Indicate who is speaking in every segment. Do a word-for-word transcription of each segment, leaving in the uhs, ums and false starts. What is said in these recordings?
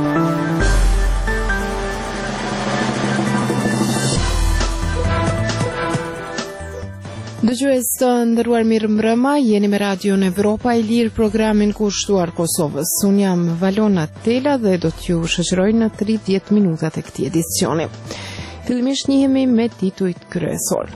Speaker 1: Dëgjues të nderuar, mirëmbrëma, jeni me Radion Evropa e Lirë, programin kushtuar Kosovës. Unë jam Valona Tela dhe do t'ju shoqëroj në tridhjetë minutat e këtij edicioni. Fillimisht njihemi me titujt kryesor.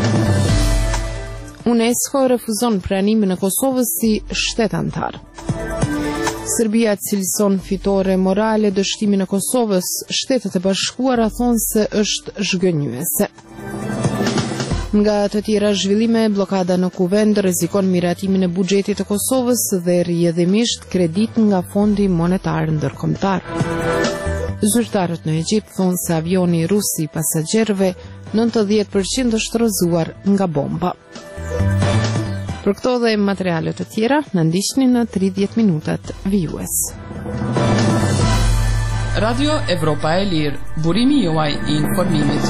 Speaker 1: UNESCO refuzon pranimin e Kosovës si shtet antar. Serbia cilëson fitore morale dështimin e Kosovës, Shtetet e Bashkuara thonë se është zhgënjyese. Nga të tjera zhvillime, blokada në kuvend rrezikon miratimin e buxhetit të Kosovës dhe rrjedhimisht kredit nga Fondi Monetar Ndërkombëtar. Zyrtarët në Egjipt thonë se avioni rus i pasagerëve nëntëdhjetë përqind është rrëzuar nga bomba. Për këto dhe materiale të tjera, në ndiqni në tridhjetë minutat vijues.
Speaker 2: Radio Evropa e Lirë, burimi juaj i informimit.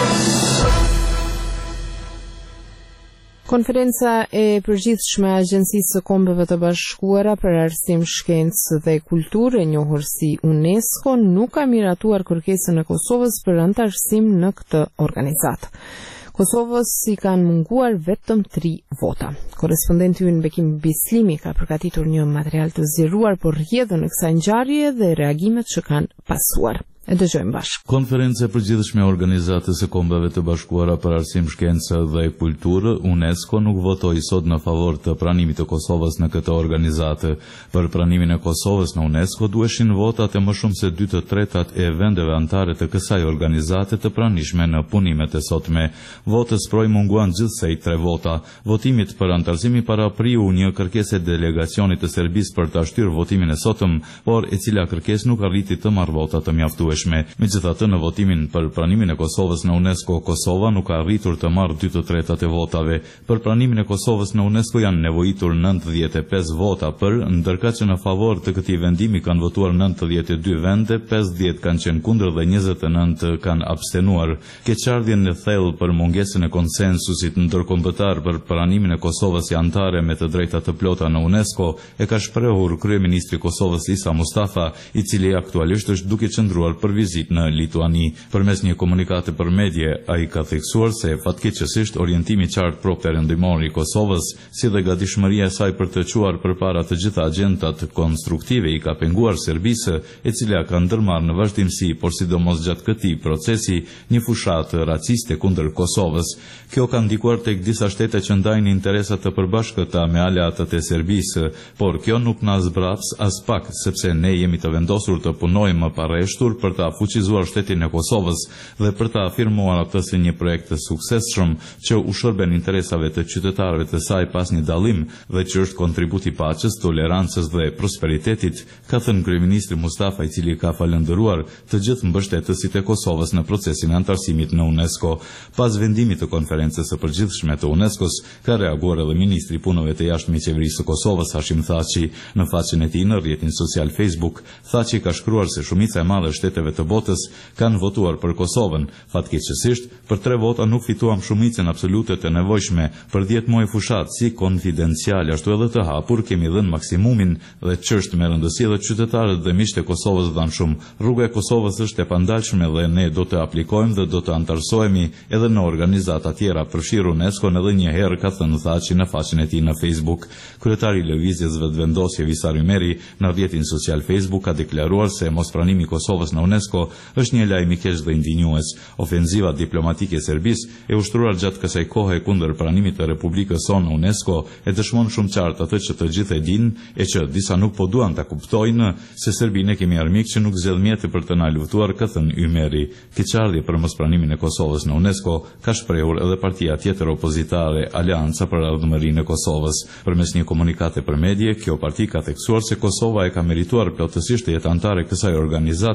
Speaker 1: Konferenca e përgjithshme e Agjencisë së Kombeve të Bashkuara për Arsim, Shkencë dhe Kulturë, e njohur si UNESCO, nuk ka miratuar kërkesën e Kosovës për antarësim në këtë organizatë. Kosovës i kanë munguar vetëm tri vota. Korespondenti ynë Bekim Bislimi ka përgatitur një material të zgjeruar për rrjedhën e kësaj ngjarje dhe reagimet që kanë pasuar. E dëgjojmë bashkë.
Speaker 3: Konferenca e përgjithshme e Organizatës së Kombeve të Bashkuara për Arsim, Shkencë dhe Kulturë, UNESCO, nuk votoi sot në favor të pranimit të Kosovës në këtë organizatë. Për pranimin e Kosovës në UNESCO duheshin votat e më shumë se dy të tretat e vendeve anëtare të kësaj organizate të pranishme në punimet e sotme. Votës proi munguan gjithsej tre vota. Votimit për antarësimi parapriu një kërkesë e delegacionit të Serbisë për ta shtyrë votimin e sotëm, por e cila kërkesë nuk arriti të marrë vota të mjaftueshme. Megjithatë, në votimin për pranimin e Kosovës në UNESCO, Kosova nuk ka arritur të marrë dy të tretat e votave. Për pranimin e Kosovës në UNESCO janë nevojitur nëntëdhjetë e pesë vota për, ndërkaq që në favor të këtij vendimi kanë votuar nëntëdhjetë e dy vende, pesëdhjetë kanë qenë kundër dhe njëzet e nëntë kanë abstenuar. Keqardhjen e thellë për mungesën e konsensusit ndërkombëtar për pranimin e Kosovës si antare me të drejta të plota në UNESCO e ka shprehur kryeministri i Kosovës Isa Mustafa, i cili aktualisht është duke qëndruar për vizitë në Lituani. Përmes një komunikate për medje, ai ka theksuar se fatkeqësisht orientimi qartë pro perëndimor i Kosovës, si dhe gatishmëria e saj për të quar përpara të gjitha agjendat konstruktive i ka penguar Serbisë, e cila ka ndërmarrë në vazhdimsi, por sidomos gjatë këtij procesi, një fushatë raciste kundër Kosovës. Kjo ka ndikuar tek disa shtete që ndajnë interesa të përbashkëta me aleatët e Serbisë, por kjo nuk na zbraps as pak, sepse ne jemi të vendosur të punojmë pa rreshtur për të fuqizuar shtetin e Kosovës dhe për të afirmuar atë si një projekt të suksesshëm që u shërben interesave të qytetarëve të saj pas një dallim dhe që është kontribut i paqes, tolerancës dhe prosperitetit, ka thënë kryeministri Mustafa, i cili ka falendëruar të gjithë mbështetësit e Kosovës në procesin e antarësimit në UNESCO. Pas vendimit të konferencës së përgjithshme të UNESCO-s, ka reaguar edhe ministri i punëve të jashtme i qeverisë së Kosovës, Hashim Thaçi. Në faqen e tij në rrjetin social Facebook, Thaçi ka shkruar se shumica e madhe shteteve të botës kanë votuar për Kosovën. Fatkeqësisht, për tre vota nuk fituam shumicën absolute të nevojshme. Për dhjetë muaj fushat si konfidencial ashtu edhe të hapur kemi dhënë maksimumin dhe ç'është me rëndësi dhe qytetarët dhe miqtë e Kosovës dhanë shumë. Rruga e Kosovës është e pandalshme dhe ne do të aplikojmë dhe do të antarësohemi edhe në organizata tjera, përfshirë UNESCO-n, edhe një herë ka thënë Thaçi në faqen e tij në Facebook. Kryetari i Lëvizjes Vetëvendosje Visar Ymeri në rrjetin social Facebook ka deklaruar se mospranimi i Kosovës në UNESCO është një lajm i keq dhe indinjues. Ofenziva diplomatike e Serbisë e ushtruar gjatë kësaj kohe kundër pranimit të Republikës sonë në UNESCO e dëshmon shumë qartë atë që të gjithë e dinë e që disa nuk po duan ta kuptojnë, se Serbinë kemi armik që nuk zgjedh mjete për të na luftuar, ka thënë Ymeri. Keqardhje për mospranimin e Kosovës në UNESCO ka shprehur edhe partia tjetër opozitare, Aleanca për Ardhmërinë e Kosovës. Përmes një komunikate për medje, kjo parti ka theksuar se Kosova e ka merituar plotësisht të jetë antare kësaj organizate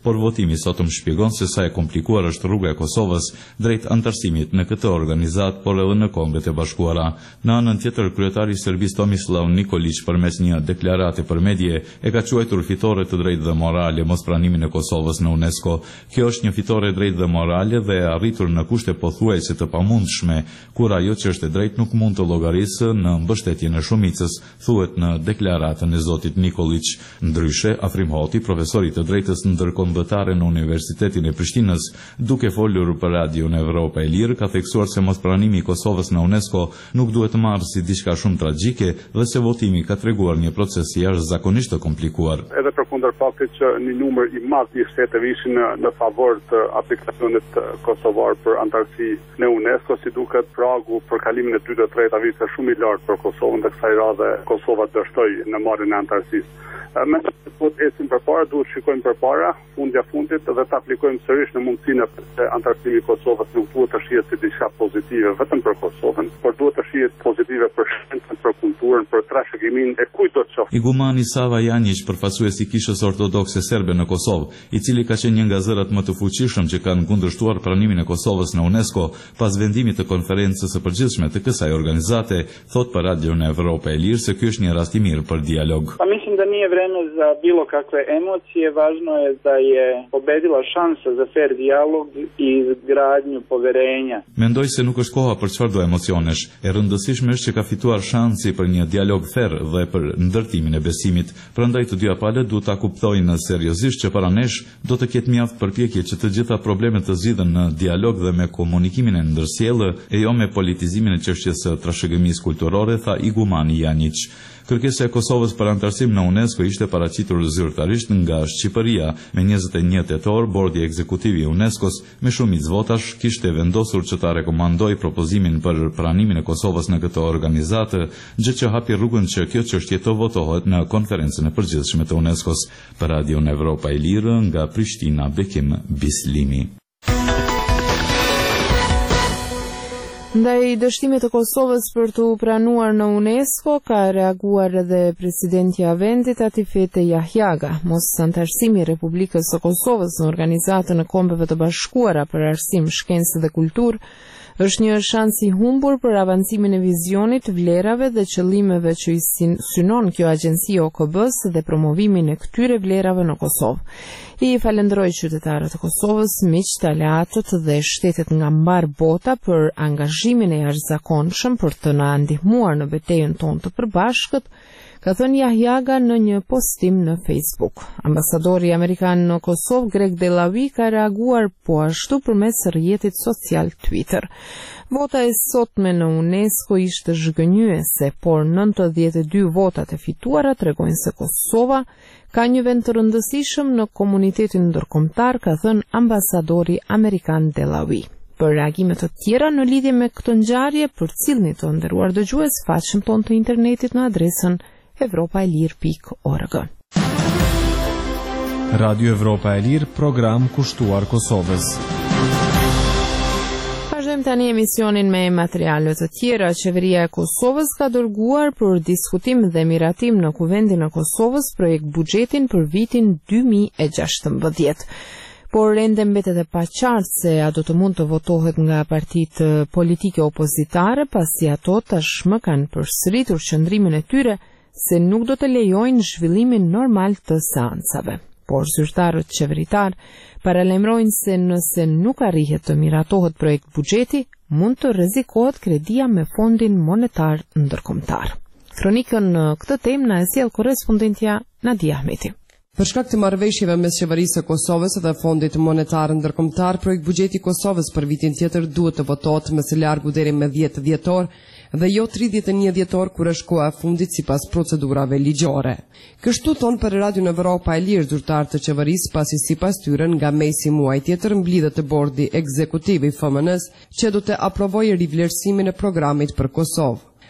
Speaker 3: por votimi sot më shpjegon se sa e komplikuar është rruga e Kosovës drejt antarësimit në këtë organizat, por edhe në Kombet e Bashkuara. Në anën tjetër, kryetari i Serbisë Tomislav Nikolić përmes një deklarate për medje e ka quajtur fitore të drejtë dhe morale mospranimin e Kosovës në UNESCO. Kjo është një fitore drejtë dhe morale dhe e arritur në kushte pothuajse të pamundshme, kur ajo që është e drejtë nuk mund të llogarisë në mbështetjen e shumicës, thuhet në deklaratën e zotit Nikolić. Ndryshe, Afrim Hoti, profesori të drejtës ndërkombëtare në Universitetin e Prishtinës, duke folur për Radion Evropa e Lirë, ka theksuar se mospranimi i Kosovës në UNESCO nuk duhet të marrë si diçka shumë tragjike dhe se votimi ka treguar një proces jashtëzakonisht të komplikuar.
Speaker 4: Edhe përkundër faktit që një numër i madh i shteteve ishin në, në favor të aplikacionit kosovar për antarësi në UNESCO, si duket pragu për kalimin e dytë dhe tretë ishte shumë i lartë për Kosovën, dhe kësaj radhe Kosova dështoi në marrjen e antarësisë. Me të po të esim përpara, duhet shikojmë përpara, fundja fundit, dhe të aplikojmë sërish në mundësinë e antarësimit i Kosovës. Nuk duhet të shihet si diçka pozitive vetëm për Kosovën, por duhet të shihet pozitive për shkencën, për kulturën, për trashëgiminë e kujt do të qoftë.
Speaker 3: Igumani Sava Janjić, përfaqësues i Kishës Ortodokse Serbe në Kosovë, i cili ka qenë një nga zërat më të fuqishëm që kanë kundërshtuar pranimin e Kosovës në UNESCO pas vendimit të konferencës së përgjithshme të kësaj organizate, thot për Radion Evropa e Lirë se ky është një rast i mirë për dialog.
Speaker 5: Pa mislim da nije vreme za bilo kakve emocije, važno je da je pobedila šansa za fair dialog i izgradnju poverenja.
Speaker 3: Mendoj se nuk është koha për çfarëdo emocionesh. E rëndësishme është që ka fituar shansi për një dialog fair dhe për ndërtimin e besimit. Prandaj të dyja palët duhet ta kuptojnë seriozisht që para nesh do të ketë mjaft përpjekje që të gjitha problemet të zgjidhen në dialog dhe me komunikimin e ndërsjellë e jo me politizimin e çështjes së trashëgimisë kulturore, tha Igumani Janjić. Kërkesa e Kosovës për antarësim në UNESCO ishte paraqitur zyrtarisht nga Shqipëria. Me njëzet e një tetor, bordi ekzekutiv i UNESCO-s me shumicë votash kishte vendosur që ta rekomandoj propozimin për pranimin e Kosovës në këtë organizatë, gjë që hapi rrugën që kjo çështje të votohet në konferencën e përgjithshme të UNESCO-s. Për Radion Evropa e Lirë, nga Prishtina, Bekim Bislimi.
Speaker 1: Ndaj dështimit të Kosovës për të pranuar në UNESCO, ka reaguar edhe presidentja e vendit Atifete Jahjaga. Mos antarësimi i Republikës së Kosovës në Organizatën e Kombeve të Bashkuara për Arsim, Shkencë dhe Kulturë është një shans i humbur për avancimin e vizionit, vlerave dhe qëllimeve që i synon kjo agjenci O K B-s dhe promovimin e këtyre vlerave në Kosovë. I falenderoj qytetarët e Kosovës, miqtë, aleatët dhe shtetet nga mbar bota për angazhimin e jashtëzakonshëm për të na ndihmuar në betejën tonë të përbashkët, ka thënë Jahjaga në një postim në Facebook. Ambasadori amerikan në Kosovë, Greg Delawi, ka reaguar po ashtu përmes rrjetit social Twitter. Vota e sotme në UNESCO ishte zhgënjyese, por nëntëdhjetë e dy votat e fituara tregojnë se Kosova ka një vend të rëndësishëm në komunitetin ndërkombëtar, ka thënë ambasadori amerikan Delawi. Për reagime të tjera në lidhje me këtë ngjarje, përcillni të nderuar dëgjues faqen tonë të internetit në adresën evropa e lir pikë org.
Speaker 6: Radio Evropa e Lirë, program kushtuar Kosovës.
Speaker 1: Vazhdojmë tani emisionin me materiale të tjera. Qeveria e Kosovës ka dërguar për diskutim dhe miratim në Kuvendin e Kosovës projekt buxhetin për vitin dy mijë e gjashtëmbëdhjetë. Por ende mbetet e paqartë se a do të mund të votohet nga partitë politike opozitare, pasi ato tashmë kanë përsëritur qëndrimin e tyre se nuk do të lejojnë zhvillimin normal të seancave. Por zyrtarët qeveritar paralajmërojnë se nëse nuk arrihet të miratohet projekt buxheti, mund të rrezikohet kredia me Fondin Monetar Ndërkombëtar. Kronikën në këtë temë na e sjell korrespondentja Nadia Ahmeti.
Speaker 7: Për shkak të marrëveshjeve mes qeverisë së Kosovës dhe Fondit Monetar Ndërkombëtar, projekt buxheti i Kosovës për vitin tjetër duhet të votohet më së largu deri më dhjetë dhjetor dhe jo tridhjetë e një dhjetor kur është koha e fundit sipas procedurave ligjore. Kështu thon për Radion Evropa e Lirë zyrtarët të qeverisë, pasi sipas tyre nga mesi muaj tjetër mblidhet të bordi ekzekutiv i F M N-s që do të aprovojë rivlerësimin e programit për Kosovë.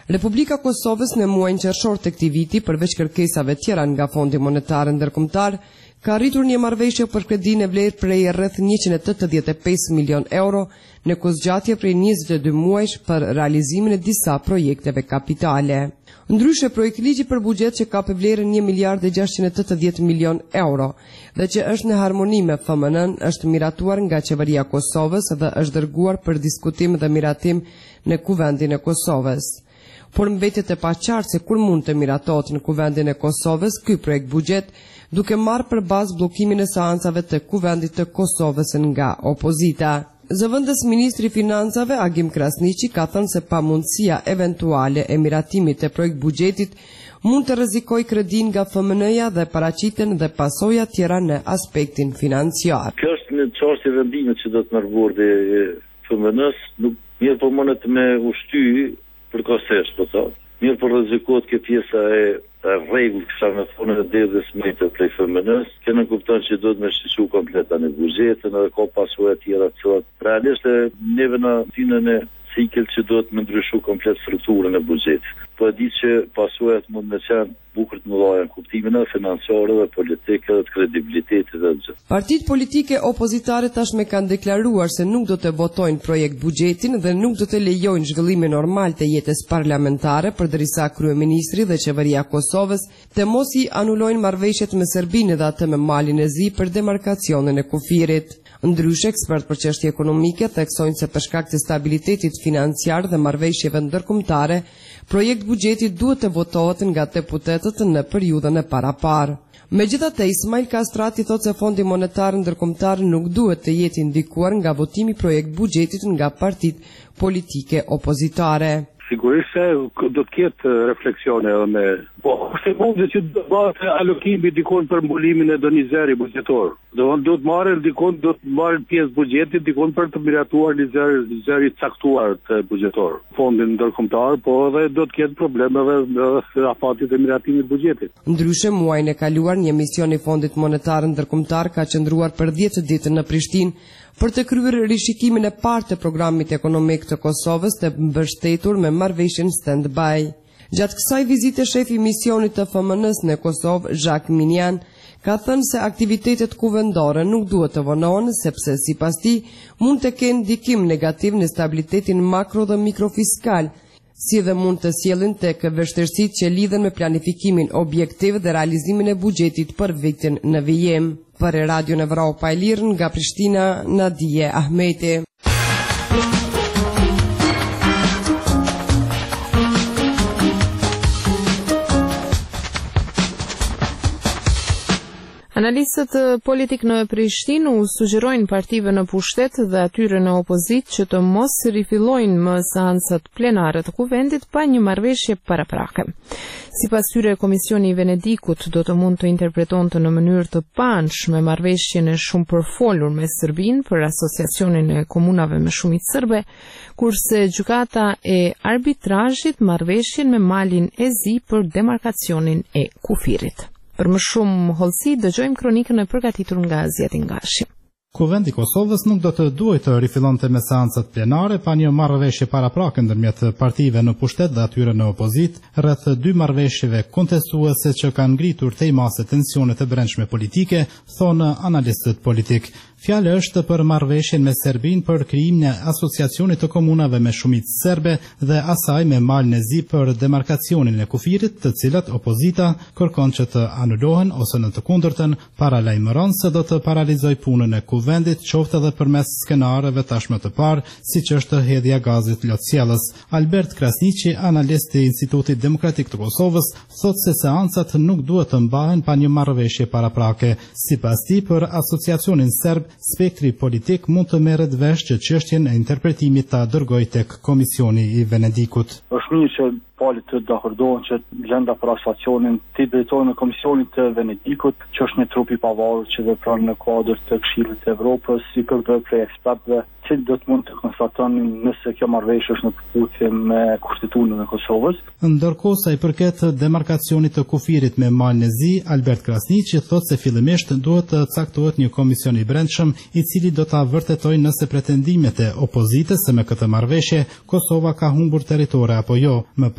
Speaker 7: Republika e Kosovës në muajin qershor të këtij viti, përveç kërkesave tjera nga Fondi Monetar Ndërkombëtar, ka arritur një marrëveshje për kredi në vlerë prej rreth njëqind e tetëdhjetë e pesë milion euro në kozgjatje prej njëzet e dy muajsh për realizimin e disa projekteve kapitale. Ndryshe, projekt ligji për buxhet që ka për vlerën një miliard e gjashtëqind e tetëdhjetë milion euro dhe që është në harmoni me F M N-n është miratuar nga Qeveria e Kosovës dhe është dërguar për diskutim dhe miratim në Kuvendin e Kosovës. Por mbetet e paqartë se kur mund të miratohet në Kuvendin e Kosovës ky projekt buxhet, duke marrë për bazë bllokimin e seancave të Kuvendit të Kosovës nga opozita. Zëvendës ministri i Financave Agim Krasniqi ka thënë se pamundësia eventuale e miratimit të projekt buxhetit mund të rrezikojë kredin nga F M N-ja dhe paraqiten dhe pasoja tjera në aspektin financiar.
Speaker 8: Kjo është në çështje vendimit që do të marrë bordi F M N-s, nuk mirë po mundet me ushty për kosesh, po thotë. Mirë po rrezikohet kjo pjesa e rregull kësa me thonë e dedhës metë prej F M N-s, që në kupton që do të me shqishu kompleta në buxhetin edhe ka pasoja tjera të cilat. Realisht e neve në tinën e cikël që do të me ndryshu komplet strukturën e buxhetit. Po e di që pasojat mund me qenë bukur të mëdha në kuptimin e financiare dhe politike dhe të kredibilitetit dhe gjithë.
Speaker 7: Partitë politike opozitare tashme kanë deklaruar se nuk do të votojnë projekt buxhetin dhe nuk do të lejojnë zhvillimin normal të jetës parlamentare përderisa kryeministri dhe qeveria e Kosovës të mos i anulojnë marrëveshjet me Serbinë dhe atë me Malin e Zi për demarkacionin e kufirit. Ndryshe, ekspert për çështje ekonomike theksojnë se për shkak të stabilitetit financiar dhe marrëveshjeve ndërkombëtare, projekt buxheti duhet të votohet nga deputetët në periudhën e paraparë. Megjithatë, Ismail Kastrati thotë se Fondi Monetar Ndërkombëtar nuk duhet të jetë ndikuar nga votimi i projekt buxhetit nga partitë politike opozitare.
Speaker 4: Sigurisht se do të ketë refleksione edhe me... Po, se mund që do të bëhet alokimi dikon për mbulimin e do një zeri buxhetor. Do do të marrë dikon, do të marrë pjesë buxhetit dikon për të miratuar një zeri, zeri caktuar të buxhetor. Fondin ndërkombëtar, po edhe do të ketë problemeve me afatit e miratimit buxhetit.
Speaker 7: Ndryshe, muajin e kaluar një mision i Fondit Monetar Ndërkombëtar ka qëndruar për dhjetë ditë në Prishtinë për të kryer rishikimin e parë të programit ekonomik të Kosovës të mbështetur me marrëveshjen stand-by. Gjatë kësaj vizite, shefi i misionit të F M N-s në Kosovë, Jacques Minian, ka thënë se aktivitetet kuvendore nuk duhet të vonohen sepse sipas tij mund të kenë ndikim negativ në stabilitetin makro dhe mikrofiskal, si dhe mund të sjellin tek vështirësitë që lidhen me planifikimin objektiv dhe realizimin e buxhetit për vitin në vijim. Për Radio Evropa e Lirë nga Prishtina, Nadije Ahmeti.
Speaker 1: Analistët politik në Prishtinë u sugjerojnë partive në pushtet dhe atyre në opozit që të mos rifillojnë më seancat plenare të kuvendit pa një marrëveshje paraprake. Sipas tyre, Komisioni i Venedikut do të mund të interpretonte në mënyrë të panshme marrëveshjen e shumë përfolur me Serbinë për asociacionin e komunave me shumicë serbe, kurse gjykata e arbitrazhit marrëveshjen me Malin e Zi për demarkacionin e kufirit. Për më shumë hollësi, dëgjojmë kronikën e përgatitur nga Zjetin Gashi.
Speaker 9: Kuvendi i Kosovës nuk do të duhet të rifillonte me seancat plenare pa një marrëveshje paraprake ndërmjet partive në pushtet dhe atyre në opozit, rreth dy marrëveshjeve kontestuese që kanë ngritur temase tensionet e brendshme politike, thonë analistët politik. Fjala është për marrëveshjen me Serbinë për krijimin e asociacionit të komunave me shumicë serbe dhe asaj me Malin e Zi për demarkacionin e kufirit, të cilat opozita kërkon që të anulohen ose në të kundërtën paralajmëron se do të paralizoj punën e kuvendit, qoftë edhe përmes skenareve tashmë të parë, siç është hedhja gazit Lotciellës. Albert Krasniqi, analist i Institutit Demokratik të Kosovës, thotë se seancat nuk duhet të mbahen pa një marrëveshje paraprake. Sipas tij, për asociacionin serb, spektri politik mund të merret vesh që çështjen e interpretimit ta dërgojë tek Komisioni i Venedikut.
Speaker 10: Është mirë që palët të dakordohen që lënda për asociacionin të drejtojnë në Komisionit të Venedikut, që është një trup i pavarur që vepron në kuadër të Këshillit të Evropës, si kërkojnë prej ekspertëve, që do të mund të konstatonin nëse kjo marrëveshje është në përputhje me Kushtetutën e Kosovës.
Speaker 9: Ndërkohë sa i përket demarkacionit të kufirit me Malin e Zi, Albert Krasniqi thotë se fillimisht duhet të caktohet një komision i brendshëm i cili do ta vërtetojë nëse pretendimet e opozitës se me këtë marrëveshje Kosova ka humbur territore apo jo. Më pas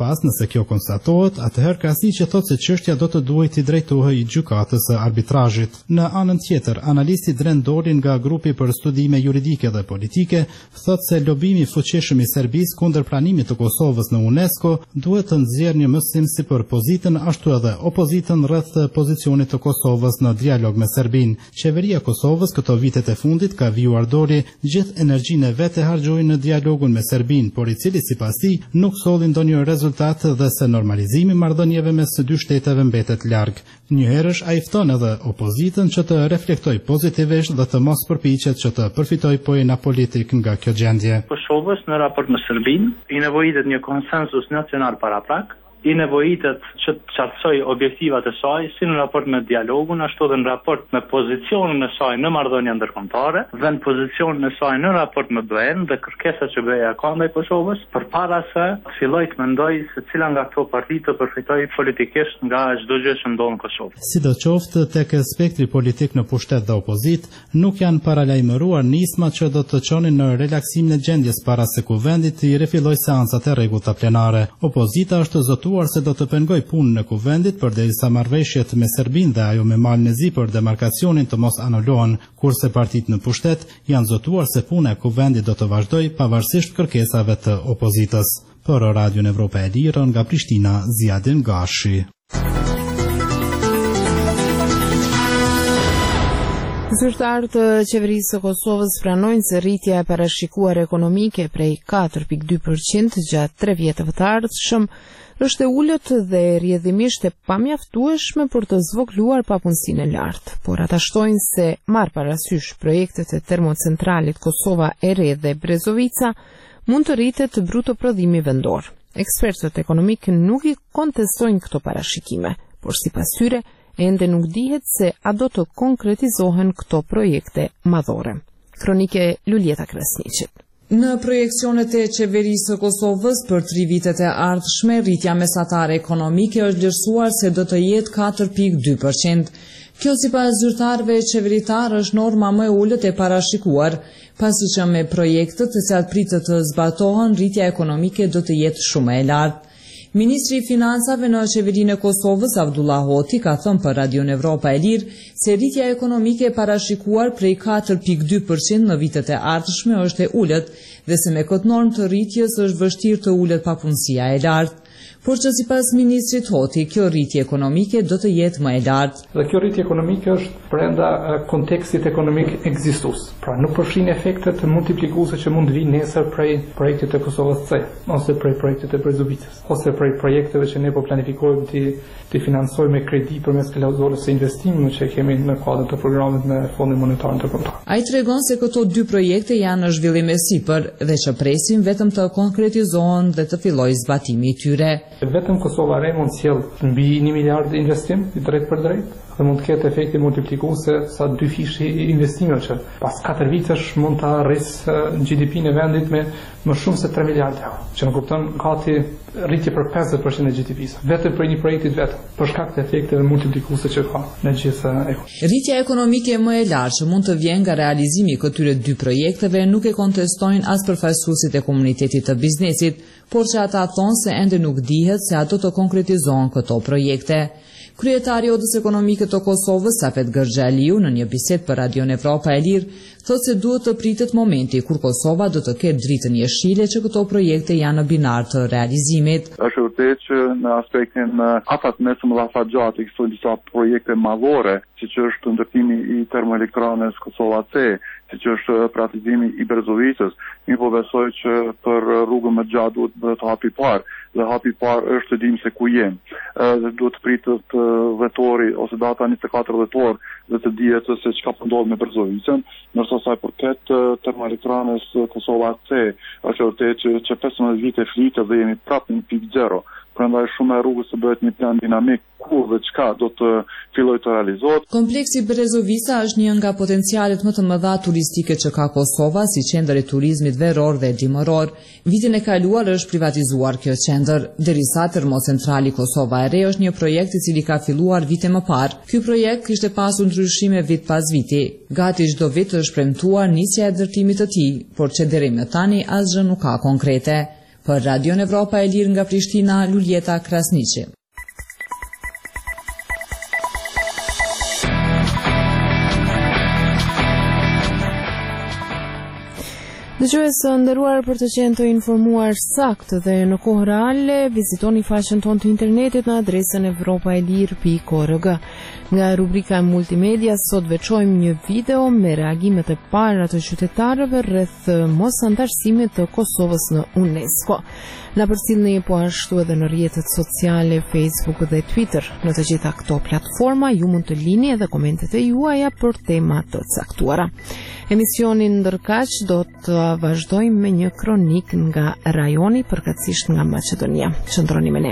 Speaker 9: rast, nëse kjo konstatohet, atëherë Krasiqi thotë se çështja do të duhet të drejtohej gjykatës së arbitrazhit. Në anën tjetër, analisti Dren Dori nga grupi për studime juridike dhe politike thotë se lobimi i fuqishëm i Serbisë kundër pranimit të Kosovës në UNESCO duhet të nxjerrë një mësim si për pozitën ashtu edhe opozitën rreth pozicionit të Kosovës në dialog me Serbinë. Qeveria e Kosovës këto vitet e fundit ka vijuar Dori gjithë energjinë e vet e harxhoi në dialogun me Serbinë, por i cili sipas tij nuk solli ndonjë rezultat dhe se normalizimi i marrëdhënieve mes së dy shteteve mbetet larg. Njëherësh ai fton edhe opozitën që të reflektojë pozitivisht dhe të mos përpiqet që të përfitojë pojena politik nga kjo gjendje.
Speaker 11: Kosovës në raport me Serbinë i nevojitet një konsensus nacional paraprak, i nevojitet që të qartësoj objektivat e saj si në raport me dialogun, ashtu dhe në raport me pozicionin e saj në marrëdhënia ndërkombëtare dhe në pozicionin e saj në raport me B E-n dhe kërkesat që B E-ja ka ndaj Kosovës, përpara se filloj të mendoj se cila nga këto parti të përfitojë politikisht nga çdo gjë që ndodh në Kosovë.
Speaker 9: Sidoqoftë, tek spektri politik në pushtet dhe opozit, nuk janë paralajmëruar nisma që do të çonin në relaksimin e gjendjes para se kuvendit i rifillojë seancat e rregullta plenare. Opozita është zotuar se do të pengoj punën në kuvendit përderisa marrëveshjet me Serbinë dhe ajo me Malën e Zi për demarkacionin të mos anulohen, kurse partitë në pushtet janë zotuar se puna e kuvendit do të vazhdojë pavarësisht kërkesave të opozitës. Për Radion Evropa e Lirë nga Prishtina, Ziadin Gashi.
Speaker 1: Zyrtarët të qeverisë së Kosovës pranojnë se rritja e parashikuar ekonomike prej katër pikë dy përqind gjatë tre vjetëve të ardhshëm është e ulët dhe rrjedhimisht e pamjaftueshme për të zvogëluar papunësinë e lartë, por ata shtojnë se marr parasysh projektet e termocentralit Kosova e Re dhe Brezovica mund të rritet bruto prodhimi vendor. Ekspertët ekonomik nuk i kontestojnë këto parashikime, por sipas tyre ende nuk dihet se a do të konkretizohen këto projekte madhore. Kronike Luljeta Krasniqit.
Speaker 12: Në projekcionet e qeverisë së Kosovës për tri vitet e ardhshme, rritja mesatare ekonomike është vlerësuar se do të jetë katër pikë dy përqind. Kjo sipas zyrtarëve qeveritar është norma më e ulët e parashikuar, pasi që me projektet të cilat pritet të zbatohen, rritja ekonomike do të jetë shumë e lartë. Ministri i Financave në qeverinë e Kosovës, Abdullah Hoti, ka thënë për Radion Evropa e Lirë se rritja ekonomike e parashikuar prej katër pikë dy përqind në vitet e ardhshme është e ulët dhe se me këtë normë të rritjes është vështirë të ulët papunësia e lartë. Por që sipas ministrit Hoti, kjo rritje ekonomike do të jetë më e lartë.
Speaker 13: Dhe kjo rritje ekonomike është brenda kontekstit ekonomik ekzistus. Pra nuk përfshin efektet multiplikuese që mund vinë nesër prej projektit të Kosovës C, ose prej projektit të Brezovicës, ose prej projekteve që ne po planifikojmë të të financojmë me kredi përmes klauzulës së investimit që kemi në kuadër të programit me Fondin Monetar Ndërkombëtar.
Speaker 12: Ai tregon se këto dy projekte janë në zhvillim e sipër dhe që presim vetëm të konkretizohen dhe të fillojë zbatimi i tyre.
Speaker 13: Vetëm Kosova Re mund sjell mbi një miliard investim i drejt për drejt dhe mund të ketë efekte multiplikuese sa dy fishi investimeve që pas katër vitesh mund ta arrisë G D P-n e vendit me më shumë se tre miliardë euro, që në kupton gati rritje për pesëdhjetë përqind e G D P-s, vetëm për një projektit vetëm, për shkak të efekteve multiplikuese që ka në gjithë ekonominë.
Speaker 12: Rritja ekonomike më e lartë që mund të vjen nga realizimi i këtyre dy projekteve nuk e kontestojnë as përfaqësuesit e komunitetit të biznesit, por që ata thonë se ende nuk dihet se a do të konkretizohen këto projekte. Kryetari i Odës Ekonomike të Kosovës, Safet Gërxhaliu, në një bisedë për Radion Evropa e Lirë, thotë se duhet të pritet momenti kur Kosova do të ketë dritën jeshile që këto projekte janë në binar të realizimit.
Speaker 14: Është vërtet që në aspektin afat mesëm llafaxhati këto disa projekte madhore, siç është ndërtimi i termoelektranës Kosova C, siç është privatizimi i Brezovicës, mi po besoj që për rrugën më gjatë duhet të hapi parë, dhe hapi parë është të dimë se ku jemi. Dhe duhet të pritet vetori ose data njëzet e katër vetor dhe të dihet se çka po ndodh me Brezovicën, ndërsa sa i përket termoelektranës Kosova C, është vërtet që, që pesëmbëdhjetë vite flitet dhe jemi prapë në pikë zero. Prandaj shumë e rrugës së bëhet një plan dinamik kur dhe çka do të fillojë të realizohet.
Speaker 12: Kompleksi Brezovica është një nga potencialet më të mëdha turistike që ka Kosova si qendër e turizmit veror dhe dimëror. Vitin e kaluar është privatizuar kjo qendër, derisa termocentrali Kosova e Re është një projekt i cili ka filluar vite më parë. Ky projekt kishte pasur ndryshime vit pas viti. Gati çdo vit është premtuar nisja e ndërtimit të tij, por që deri më tani asgjë nuk ka konkrete. Për Radion Evropa e Lirë nga Prishtina, Luljeta Krasniqi.
Speaker 1: Dëgjuesë nderuar, për të qenë të informuar saktë dhe në kohë reale, vizitoni faqen tonë të internetit në adresën evropaelir pikë org. Nga rubrika multimedia sot veçojmë një video me reagimet e para të qytetarëve rreth mosantarësimit të Kosovës në UNESCO. Na përcjellni po ashtu edhe në rrjetet sociale Facebook dhe Twitter. Në të gjitha këto platforma ju mund të lini edhe komentet e juaja për tema të caktuara. Emisionin ndërkaq do të vazhdojmë me një kronik nga rajoni, përkatësisht nga Maqedonia. Qëndroni me ne.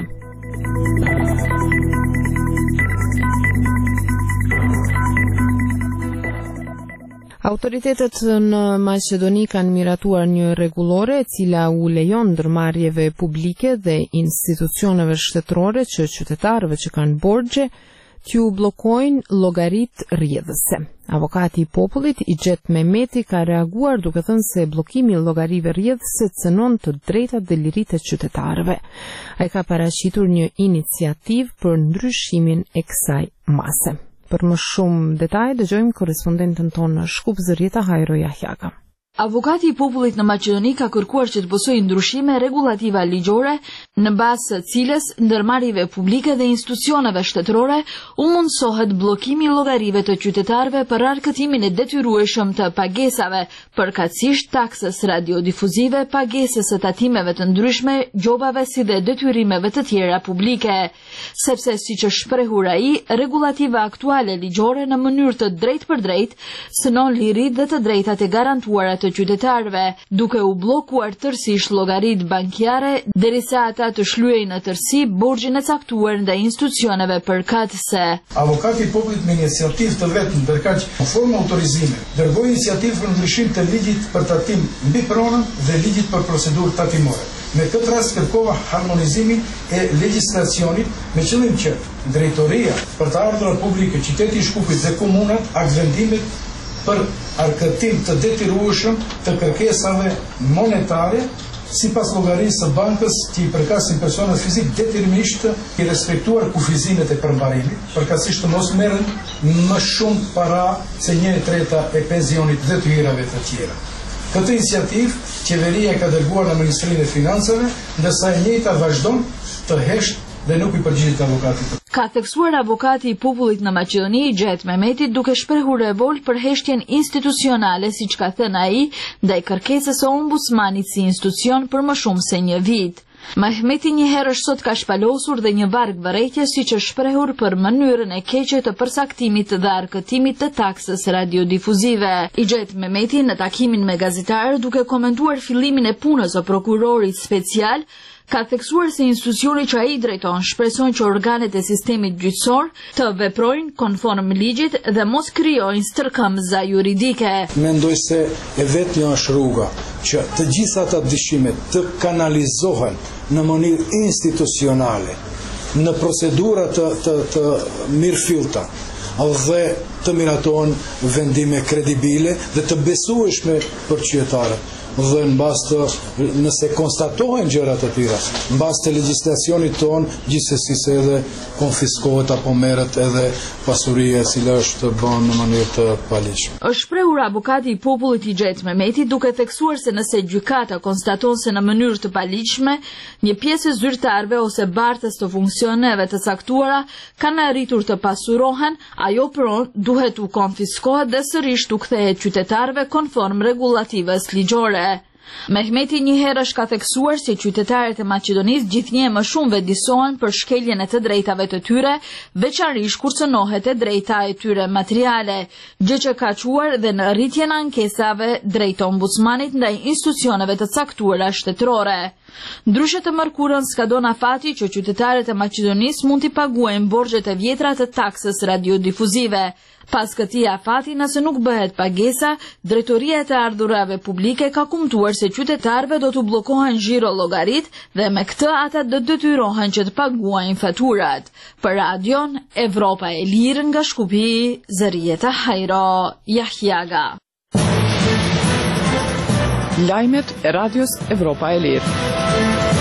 Speaker 1: Autoritetet në Maqedoni kanë miratuar një rregullore e cila u lejon ndërmarrjeve publike dhe institucioneve shtetërore që qytetarëve që kanë borxhe t'ju bllokojnë llogaritë rrjedhëse. Avokati i popullit Ixhet Mehmeti ka reaguar duke thënë se bllokimi i llogarive rrjedhëse cënon të drejtat dhe liritë e qytetarëve. Ai ka paraqitur një iniciativë për ndryshimin e kësaj mase. Për më shumë detaj, dëgjojmë korespondentën tonë në Shkup, Zërieta Hajro Jahjaga.
Speaker 15: Avokati i popullit në Maqedoni ka kërkuar që të bësojë ndryshime rregullative ligjore në bazë të cilës ndërmarrjeve publike dhe institucioneve shtetërore u mundsohet bllokimi i llogarive të qytetarëve për arkëtimin e detyrueshëm të pagesave, përkatësisht taksës radiodifuzive, pagesës së tatimeve të ndryshme, gjobave si dhe detyrimeve të tjera publike, sepse siç është shprehur ai, rregullativa aktuale ligjore në mënyrë të drejtë për drejtë synon liritë dhe të drejtat e garantuara të qytetarëve, duke u bllokuar tërësisht llogaritë bankare derisa ata të shlyejnë në tërësi borxhin e caktuar ndaj institucioneve përkatëse.
Speaker 16: Avokati i popullit me iniciativë të vetëm, ndërkaq në formë autorizime, dërgoi iniciativë për ndryshim të ligjit për tatim mbi pronën dhe ligjit për procedurë tatimore. Me këtë rast kërkova harmonizimin e legjislacionit me qëllim që drejtoria për të ardhurat publike, qyteti i Shkupit dhe komunat akt vendimit për arkëtim të detyrueshëm të kërkesave monetare sipas llogarisë së bankës që i përkasin personat fizik detyrimisht i respektuar kufizimet e përmbarimit, përkatësisht të mos merren më shumë para se një e treta e pensionit dhe të hirave të tjera. Këtë iniciativë qeveria ka dërguar në Ministrinë e Financave, ndërsa e njëjta vazhdon të hesht dhe nuk i përgjigjet avokatit.
Speaker 15: Ka theksuar avokati i popullit në Maqedoni Ixhet Mehmeti duke shprehur revolt për heshtjen institucionale, siç ka thënë ai, ndaj kërkesës së ombudsmanit si institucion për më shumë se një vit. Mehmeti një herë sot ka shpalosur dhe një varg vërejtje siç është shprehur për mënyrën e keqe të përsaktimit dhe arkëtimit të taksës radiodifuzive. Ixhet Mehmeti në takimin me gazetarë duke komentuar fillimin e punës së prokurorit special ka theksuar se institucioni që ai drejton shpreson që organet e sistemit gjyqësor të veprojnë konform ligjit dhe mos krijojnë stërkëmbëza juridike.
Speaker 16: Mendoj se e vetmja është rruga që të gjitha ata dyshimet të kanalizohen në mënyrë institucionale, në procedura të, të, të mirëfillta dhe të miratohen vendime kredibile dhe të besueshme për qytetarët. Dhe në bazë të, nëse konstatohen gjërat të tjera, në bazë të legjislacionit ton, gjithsesi se edhe konfiskohet apo merret edhe pasuria e cila është bën në mënyrë të paligjshme.
Speaker 15: Është shprehur avokati i popullit Ixhet Mehmeti duke theksuar se nëse gjykata konstaton se në mënyrë të paligjshme një pjesë e zyrtarëve ose bartës të funksioneve të caktuara kanë arritur të pasurohen, ajo pronë duhet u konfiskohet dhe sërish u kthehet qytetarëve konform rregullativës ligjore. Mehmeti një herë është ka theksuar se qytetarët e Maqedonisë gjithnjë më shumë vedisohen për shkeljen e të drejtave të tyre, veçanërisht kur cënohet e drejta e tyre materiale, gjë që ka çuar dhe në rritjen e ankesave drejt ombudsmanit ndaj institucioneve të caktuara shtetërore. Ndryshe të mërkurën skadon afati që qytetarët e Maqedonisë mund t'i paguajnë borxhet e vjetra të taksës radiodifuzive. Pas këtij afati, nëse nuk bëhet pagesa, Drejtoria e të Ardhurave Publike ka kumtuar se qytetarëve do t'u bllokohen xhiro llogarit dhe me këtë ata do detyrohen që të paguajnë faturat. Për Radion Evropa e Lirë nga Shkupi, Zërieta Hajro Jahjaga.
Speaker 2: Lajmet e Radios Evropa e Lirë.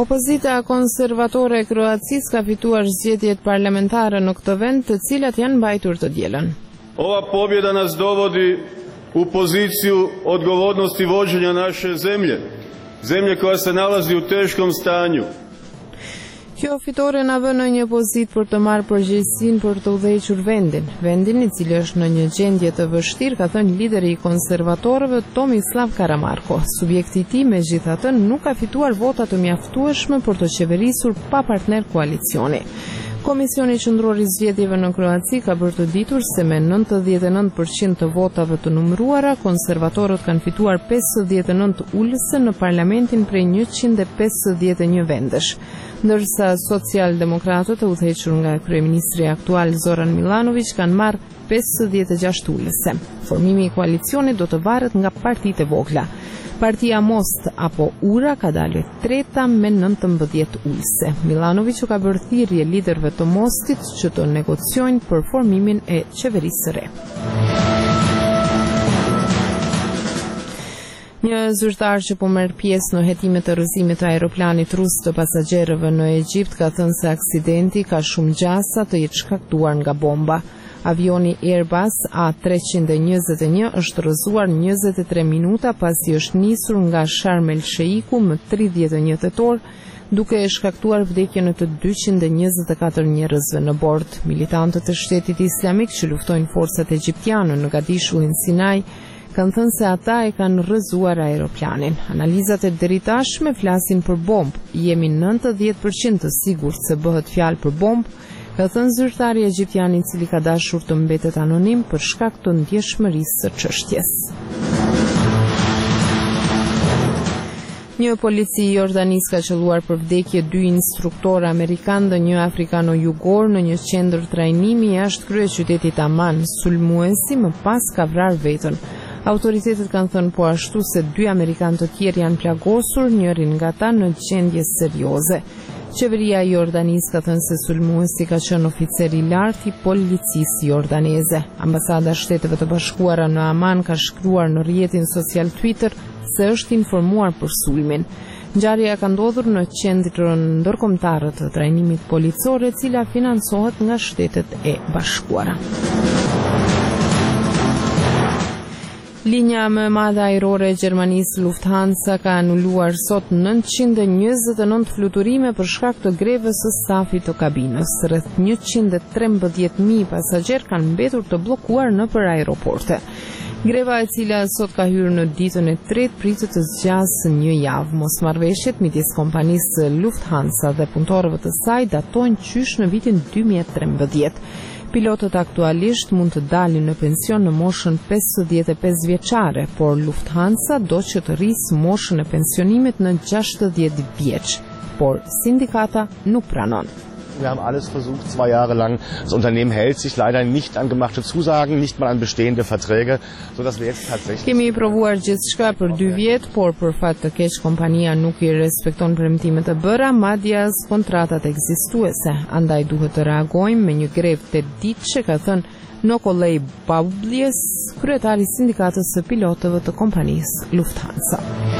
Speaker 1: Opozita konservatore e Kroacisë ka fituar zgjedhjet parlamentare në këtë vend, të cilat janë mbajtur të dielën.
Speaker 17: Ova pobjeda nas dovodi u poziciju odgovornosti vođenja naše zemlje, zemlje koja se nalazi u teškom stanju.
Speaker 1: Kjo fitore na vë në një pozitë për të marrë përgjegjësinë për të udhëhequr vendin, vendin i cili është në një gjendje të vështirë, ka thënë lideri i konservatorëve Tomislav Karamarko. Subjekti i tij megjithatë nuk ka fituar vota të mjaftueshme për të qeverisur pa partner koalicioni. Komisioni qendror i zgjedhjeve në Kroaci ka bërë të ditur se me nëntëdhjetë e nëntë përqind të votave të numëruara, konservatorët kanë fituar pesëdhjetë e nëntë ulëse në parlamentin prej njëqind e pesëdhjetë e një vendesh, ndërsa socialdemokratët e udhëhequr nga kryeministri aktual Zoran Milanović kanë marrë pesëdhjetë e gjashtë ulëse. Formimi i koalicionit do të varet nga partitë e vogla. Partia Most apo Ura ka dalë treta me nëntëmbëdhjetë ulëse. Milanović u ka bërë thirrje liderëve të Mostit që të negociojnë për formimin e qeverisë së re. Një zyrtar që po merr pjesë në hetimet të rrëzimit të aeroplanit rus të pasagerëve në Egjipt ka thënë se aksidenti ka shumë gjasa të jetë shkaktuar nga bomba. Avioni Airbus A treqind e njëzet e një është rrëzuar njëzet e tre minuta pasi është nisur nga Sharm el Sheiku më tridhjetë e një tetor, duke e shkaktuar vdekjen e të dyqind e njëzet e katër njerëzve në bord. Militantët e Shtetit Islamik që luftojnë forcat egjiptiane në Gadishullin Sinai kanë thënë se ata e kanë rrëzuar aeroplanin. Analizat e deri tashme flasin për bombë. Jemi nëntëdhjetë përqind të sigurt se bëhet fjalë për bombë, ka thënë zyrtari egjiptian i cili ka dashur të mbetet anonim për shkak të ndjeshmërisë së çështjes. Një polici i Jordanisë ka qelluar për vdekje dy instruktorë amerikanë dhe një afrikano-jugor në një qendër trajnimi jashtë kryeqytetit Amman. Sulmuesi më pas ka vrarë veten. Autoritetet kanë thënë po ashtu se dy amerikanë të tjerë janë plagosur, njërin nga ta në gjendje serioze. Qeveria e Jordanisë ka thënë se sulmuesi ka qenë oficer i lartë i policisë jordaneze. Ambasada e Shteteve të Bashkuara në Amman ka shkruar në rrjetin social Twitter se është informuar për sulmin. Ngjarja ka ndodhur në qendrën ndërkombëtare të trajnimit policor, e cila financohet nga Shtetet e Bashkuara. Linja më e madhe ajrore e Gjermanisë Lufthansa ka anuluar sot nëntëqind e njëzet e nëntë fluturime për shkak të grevës së stafit të kabinës. Rreth njëqind e trembëdhjetë mijë pasagerë kanë mbetur të bllokuar nëpër aeroporte. Greva e cila sot ka hyrë në ditën e tretë pritet të zgjasë një javë. Mosmarrveshjet midis kompanisë Lufthansa dhe punëtorëve të saj datojnë qysh në vitin dy mijë e trembëdhjetë. Pilotët aktualisht mund të dalin në pension në moshën pesëdhjetë e pesë vjeçare, por Lufthansa do që të rrisë moshën e pensionimit në gjashtëdhjetë vjeç, por sindikata nuk pranon.
Speaker 18: Wir haben alles versucht, zwei Jahre lang. Das Unternehmen hält sich leider nicht an gemachte Zusagen, nicht mal an bestehende Verträge, sodass wir jetzt tatsächlich...
Speaker 1: Kemi provuar gjithçka për dy vjet, por për fat të keq kompania nuk i respekton premtimet e bëra, madje as kontratat ekzistuese. Andaj duhet të reagojmë me një grevë të ditëshe, ka thënë Nokolej Babublies, kryetari i sindikatës së pilotëve të kompanisë Lufthansa.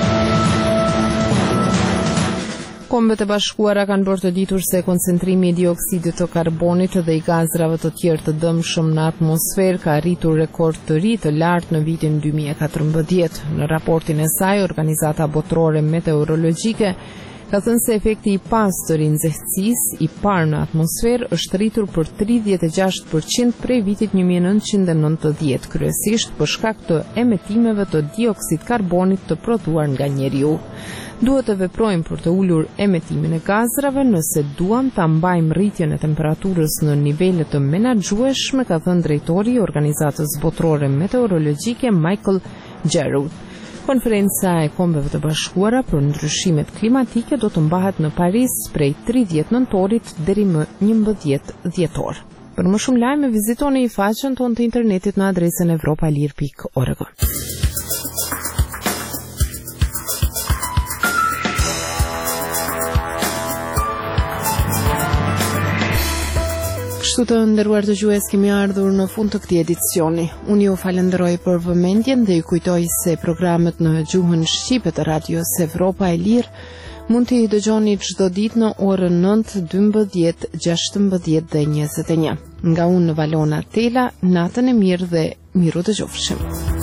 Speaker 1: Kombet e Bashkuara kanë bërë të ditur se koncentrimi i dioksidit të karbonit dhe i gazrave të tjerë të dëmshëm në atmosferë ka arritur rekord të ri të lartë në vitin dy mijë e katërmbëdhjetë. Në raportin e saj, Organizata Botërore Meteorologjike ka thënë se efekti i pastër i nxehtësisë i parë në atmosferë është rritur për tridhjetë e gjashtë përqind prej vitit një mijë e nëntëqind e nëntëdhjetë, kryesisht për shkak të emetimeve të dioksid karbonit të prodhuar nga njeriu. Duhet të veprojmë për të ulur emetimin e gazrave nëse duam ta mbajmë rritjen e temperaturës në nivele të menaxhueshme, ka thënë drejtori i Organizatës Botërore Meteorologjike Michael Jerrold. Konferenca e Kombeve të Bashkuara për ndryshimet klimatike do të mbahet në Paris prej tridhjetë nëntorit deri më njëmbëdhjetë dhjetor. Për më shumë lajme vizitoni faqen tonë të internetit në adresën evropalir pikë org. Kështu të nderuar dëgjues, kemi ardhur në fund të këtij edicioni. Unë ju falenderoj për vëmendjen dhe ju kujtoj se programet në gjuhën shqipe të radios Evropa e Lirë Mund t'i dëgjoni çdo ditë në orën nëntë, dymbëdhjetë, gjashtëmbëdhjetë dhe njëzet e një. Nga unë Valona Tela, natën e mirë dhe miru dëgjofshim.